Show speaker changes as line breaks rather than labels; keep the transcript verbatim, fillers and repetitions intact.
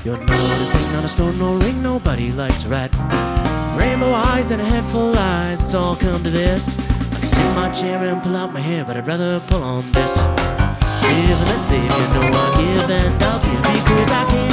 You're not a thing, not a stone, no ring, nobody likes a rat. Rainbow eyes and a head full of lies, it's all come to this. I can sit in my chair and pull out my hair, but I'd rather pull on this. Give and let baby, you know I give and I'll give because I can.